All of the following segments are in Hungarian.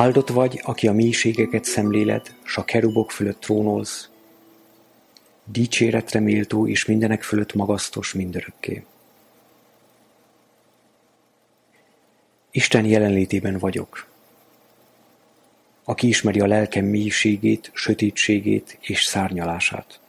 Áldott vagy, aki a mélységeket szemléled, s a kerubok fölött trónolsz. Dicséretre méltó és mindenek fölött magasztos mindörökké. Isten jelenlétében vagyok. Aki ismeri a lelkem mélységét, sötétségét és szárnyalását.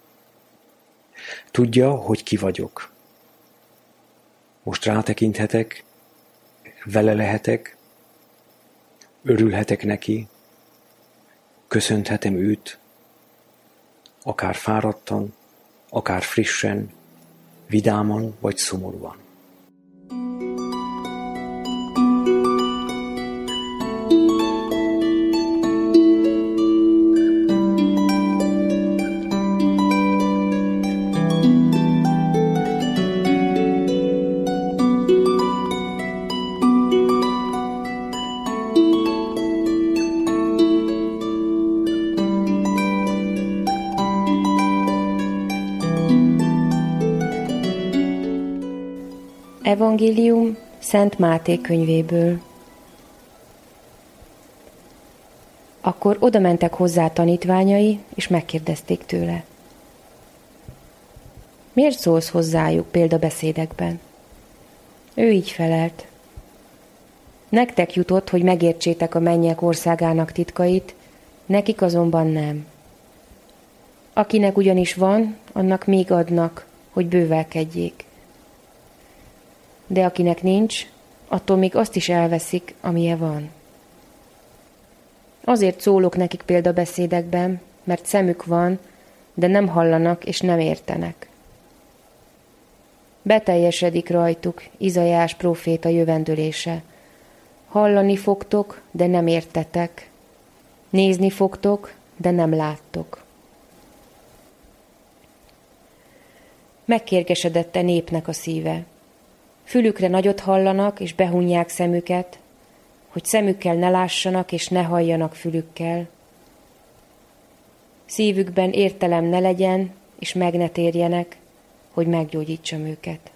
Tudja, hogy ki vagyok. Most rátekinthetek, vele lehetek, örülhetek neki, köszönthetem őt, akár fáradtan, akár frissen, vidáman vagy szomorúan. Evangélium Szent Máté könyvéből. Akkor odamentek hozzá tanítványai, és megkérdezték tőle. Miért szólsz hozzájuk példabeszédekben? Ő így felelt. Nektek jutott, hogy megértsétek a mennyek országának titkait, nekik azonban nem. Akinek ugyanis van, annak még adnak, hogy bővelkedjék. De akinek nincs, attól még azt is elveszik, amilyen van. Azért szólok nekik példabeszédekben, mert szemük van, de nem hallanak és nem értenek. Beteljesedik rajtuk Izaiás próféta jövendölése. Hallani fogtok, de nem értetek. Nézni fogtok, de nem láttok. Megkérgesedett a népnek a szíve. Fülükre nagyot hallanak, és behunják szemüket, hogy szemükkel ne lássanak, és ne halljanak fülükkel. Szívükben értelem ne legyen, és meg ne térjenek, hogy meggyógyítsam őket.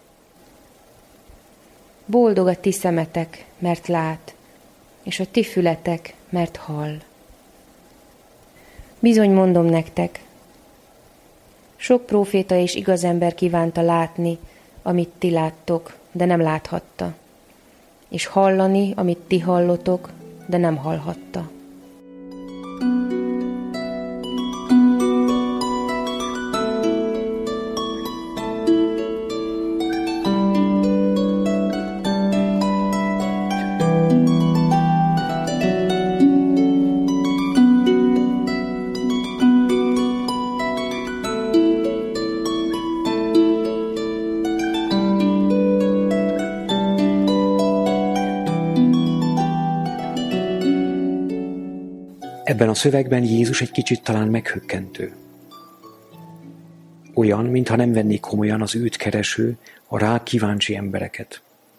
Boldog a ti szemetek, mert lát, és a ti fületek, mert hall. Bizony mondom nektek, sok próféta és igaz ember kívánta látni, amit ti láttok, de nem láthatta, és hallani, amit ti hallotok, de nem hallhatta. Ebben a szövegben Jézus egy kicsit talán meghökkentő. Olyan, mintha nem vennék komolyan az őt kereső, a rá kíváncsi embereket.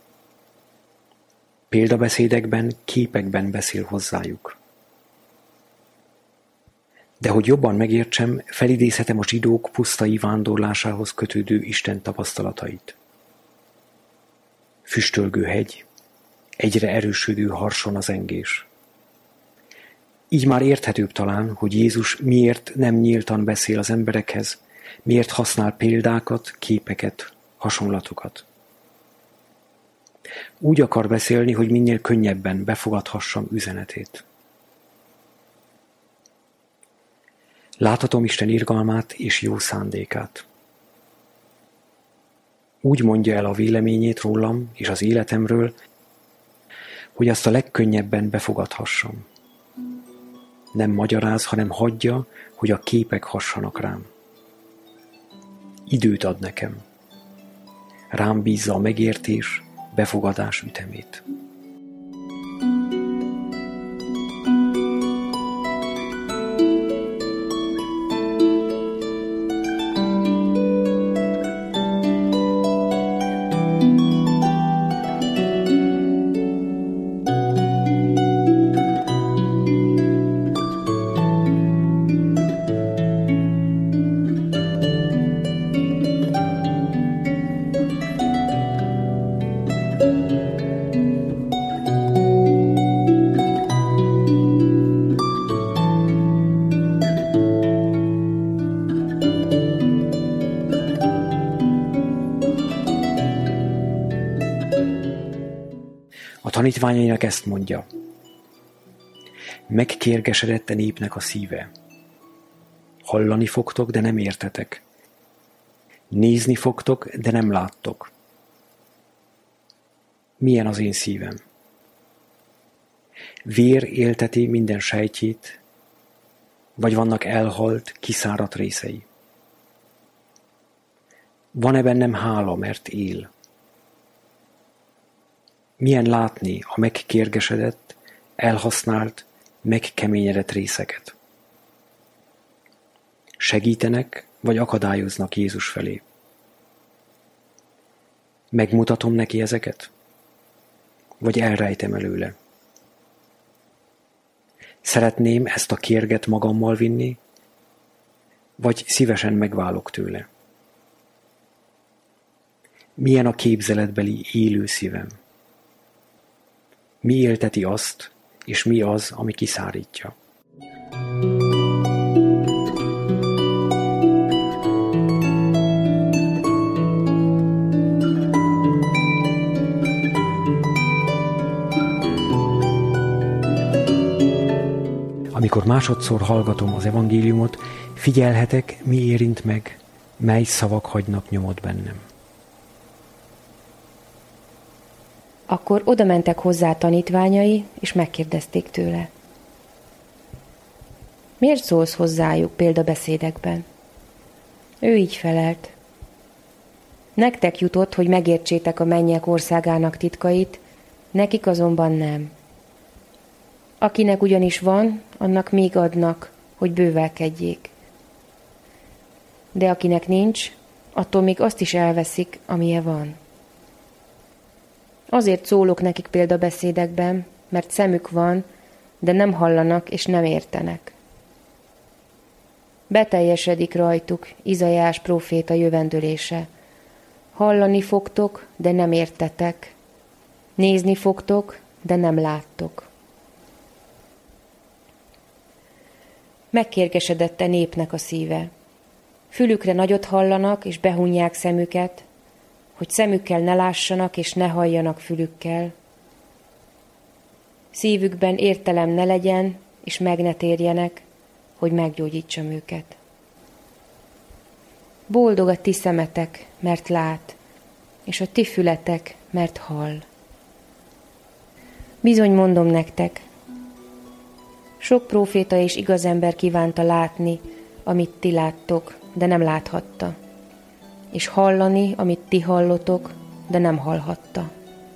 Példabeszédekben, képekben beszél hozzájuk. De hogy jobban megértsem, felidézhetem a zsidók pusztai vándorlásához kötődő Isten tapasztalatait. Füstölgő hegy, egyre erősödő harson az zengés. Így már érthetőbb talán, hogy Jézus miért nem nyíltan beszél az emberekhez, miért használ példákat, képeket, hasonlatokat. Úgy akar beszélni, hogy minél könnyebben befogadhassam üzenetét. Láthatom Isten irgalmát és jó szándékát. Úgy mondja el a véleményét rólam és az életemről, hogy azt a legkönnyebben befogadhassam. Nem magyaráz, hanem hagyja, hogy a képek hassanak rám. Időt ad nekem. Rám bízza a megértés, befogadás ütemét. tanítványainak ezt mondja: megkérgesedett a népnek a szíve. Hallani fogtok, de nem értetek. Nézni fogtok, de nem láttok. Milyen az én szívem? Vér élteti minden sejtjét, vagy vannak elhalt, kiszáradt részei? Van-e bennem hála, mert él? Milyen látni a megkérgesedett, elhasznált, megkeményedett részeket? Segítenek, vagy akadályoznak Jézus felé? Megmutatom neki ezeket? Vagy elrejtem előle? Szeretném ezt a kérget magammal vinni, vagy szívesen megválok tőle? Milyen a képzeletbeli élő szívem? Mi élteti azt, és mi az, ami kiszárítja? Amikor másodszor hallgatom az evangéliumot, figyelhetek, mi érint meg, mely szavak hagynak nyomot bennem. Akkor odamentek hozzá tanítványai, és megkérdezték tőle: miért szólsz hozzájuk példabeszédekben? Ő így felelt: nektek jutott, hogy megértsétek a mennyek országának titkait, nekik azonban nem. Akinek ugyanis van, annak még adnak, hogy bővelkedjék. De akinek nincs, attól még azt is elveszik, amilyen van. Azért szólok nekik példabeszédekben, mert szemük van, de nem hallanak és nem értenek. Beteljesedik rajtuk Izaiás próféta jövendölése. Hallani fogtok, de nem értetek. Nézni fogtok, de nem láttok. Megkérgesedett a népnek a szíve. Fülükre nagyot hallanak, és behunják szemüket, hogy szemükkel ne lássanak, és ne halljanak fülükkel. Szívükben értelem ne legyen, és meg ne térjenek, hogy meggyógyítsam őket. Boldog a ti szemetek, mert lát, és a ti fületek, mert hall. Bizony mondom nektek, sok próféta és igaz ember kívánta látni, amit ti láttok, de nem láthatta, és hallani, amit ti hallotok, de nem hallhatta.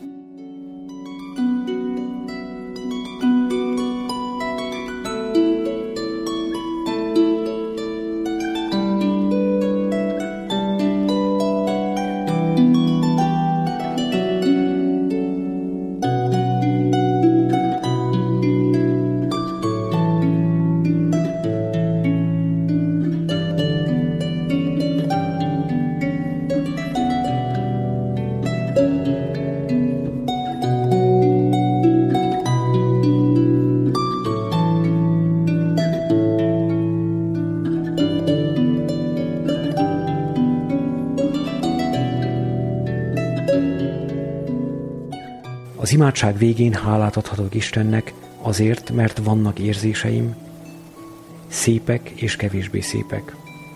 Az imádság végén hálát adhatok Istennek azért, mert vannak érzéseim, szépek és kevésbé szépek.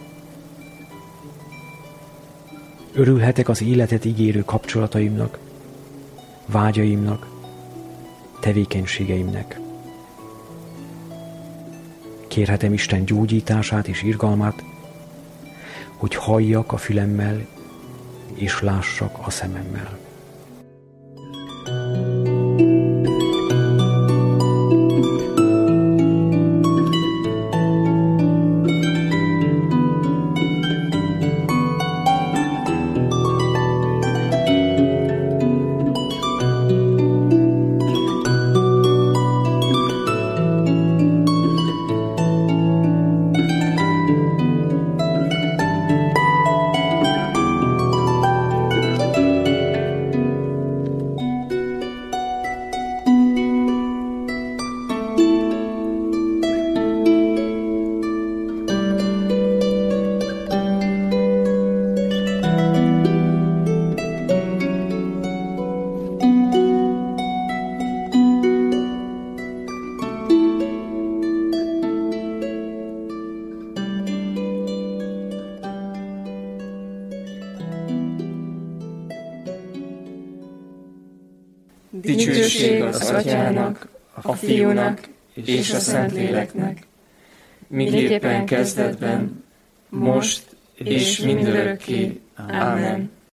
Örülhetek az életet ígérő kapcsolataimnak, vágyaimnak, tevékenységeimnek. Kérhetem Isten gyógyítását és irgalmát, hogy halljak a fülemmel és lássak a szememmel. Dicsőség az Atyának, a Fiúnak és a Szentléleknek, miképpen kezdetben, most és mindörökké. Ámen.